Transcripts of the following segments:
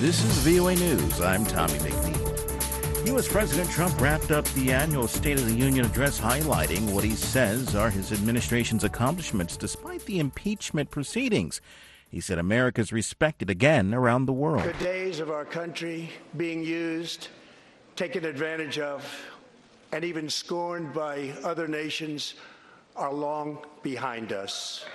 This is VOA News. I'm Tommy McNeil. U.S. President Trump wrapped up the annual State of the Union address highlighting what he says are his administration's accomplishments despite the impeachment proceedings. He said America is respected again around the world. The days of our country being used, taken advantage of, and even scorned by other nations are long behind us.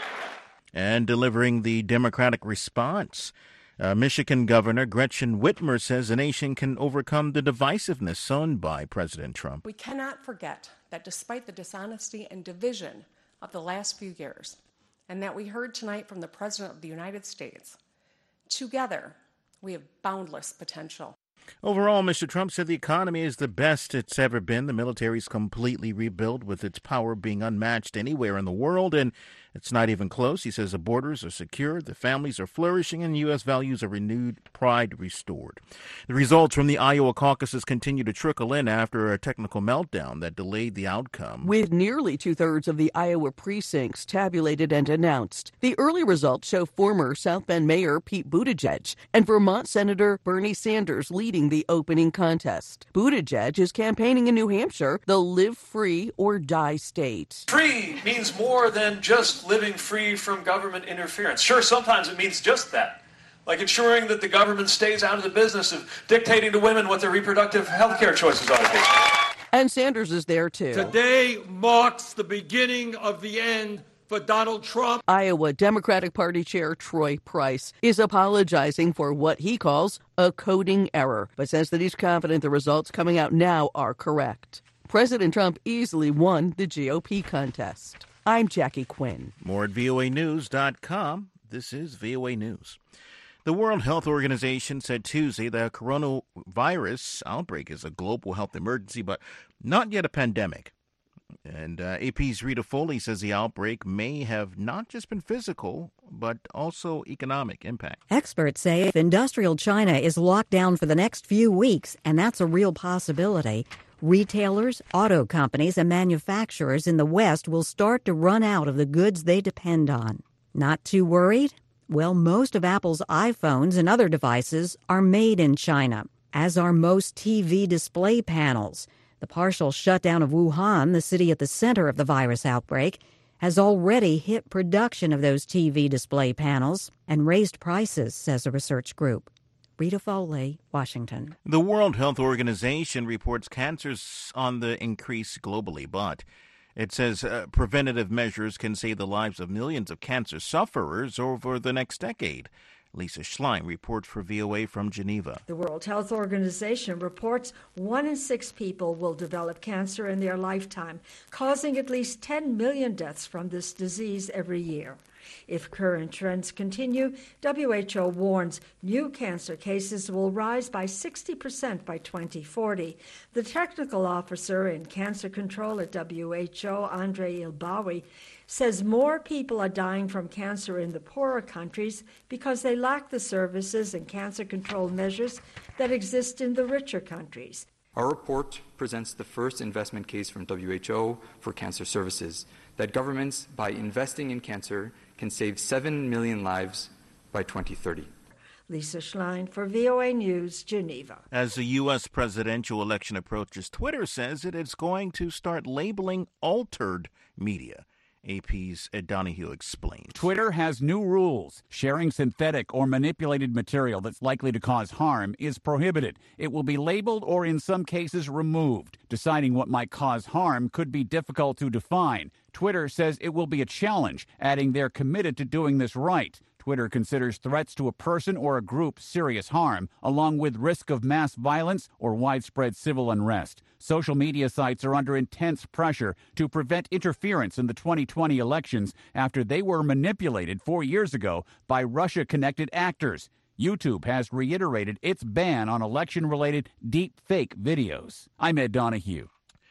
And delivering the Democratic response, Michigan Governor Gretchen Whitmer says the nation can overcome the divisiveness sown by President Trump. We cannot forget that despite the dishonesty and division of the last few years, and that we heard tonight from the President of the United States, together we have boundless potential. Overall, Mr. Trump said the economy is the best it's ever been. The military is completely rebuilt, with its power being unmatched anywhere in the world, and it's not even close. He says the borders are secure, the families are flourishing, and U.S. values are renewed, pride restored. The results from the Iowa caucuses continue to trickle in after a technical meltdown that delayed the outcome. With nearly two-thirds of the Iowa precincts tabulated and announced, the early results show former South Bend Mayor Pete Buttigieg and Vermont Senator Bernie Sanders leading the opening contest. Buttigieg is campaigning in New Hampshire, the live free or die state. Free means more than just living free from government interference. Sure, sometimes it means just that, like ensuring that the government stays out of the business of dictating to women what their reproductive health care choices ought to be. And Sanders is there, too. Today marks the beginning of the end for Donald Trump. Iowa Democratic Party Chair Troy Price is apologizing for what he calls a coding error, but says that he's confident the results coming out now are correct. President Trump easily won the GOP contest. I'm Jackie Quinn. More at voanews.com. This is VOA News. The World Health Organization said Tuesday the coronavirus outbreak is a global health emergency, but not yet a pandemic. And AP's Rita Foley says the outbreak may have not just been physical, but also economic impact. Experts say if industrial China is locked down for the next few weeks, and that's a real possibility, retailers, auto companies, and manufacturers in the West will start to run out of the goods they depend on. Not too worried? Well, most of Apple's iPhones and other devices are made in China, as are most TV display panels. The partial shutdown of Wuhan, the city at the center of the virus outbreak, has already hit production of those TV display panels and raised prices, says a research group. Rita Foley, Washington. The World Health Organization reports cancers on the increase globally, but it says preventative measures can save the lives of millions of cancer sufferers over the next decade. Lisa Schlein reports for VOA from Geneva. The World Health Organization reports 1 in 6 people will develop cancer in their lifetime, causing at least 10 million deaths from this disease every year. If current trends continue, WHO warns new cancer cases will rise by 60% by 2040. The technical officer in cancer control at WHO, Andre Ilbawi, says more people are dying from cancer in the poorer countries because they lack the services and cancer control measures that exist in the richer countries. Our report presents the first investment case from WHO for cancer services, that governments, by investing in cancer, can save 7 million lives by 2030. Lisa Schlein for VOA News, Geneva. As the U.S. presidential election approaches, Twitter says it is going to start labeling altered media. AP's Ed Donahue explains. Twitter has new rules. Sharing synthetic or manipulated material that's likely to cause harm is prohibited. It will be labeled or in some cases removed. Deciding what might cause harm could be difficult to define. Twitter says it will be a challenge, adding they're committed to doing this right. Twitter considers threats to a person or a group serious harm, along with risk of mass violence or widespread civil unrest. Social media sites are under intense pressure to prevent interference in the 2020 elections after they were manipulated 4 years ago by Russia-connected actors. YouTube has reiterated its ban on election-related deep fake videos. I'm Ed Donahue.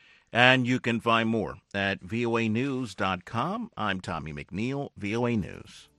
And you can find more at voanews.com. I'm Tommy McNeil, VOA News.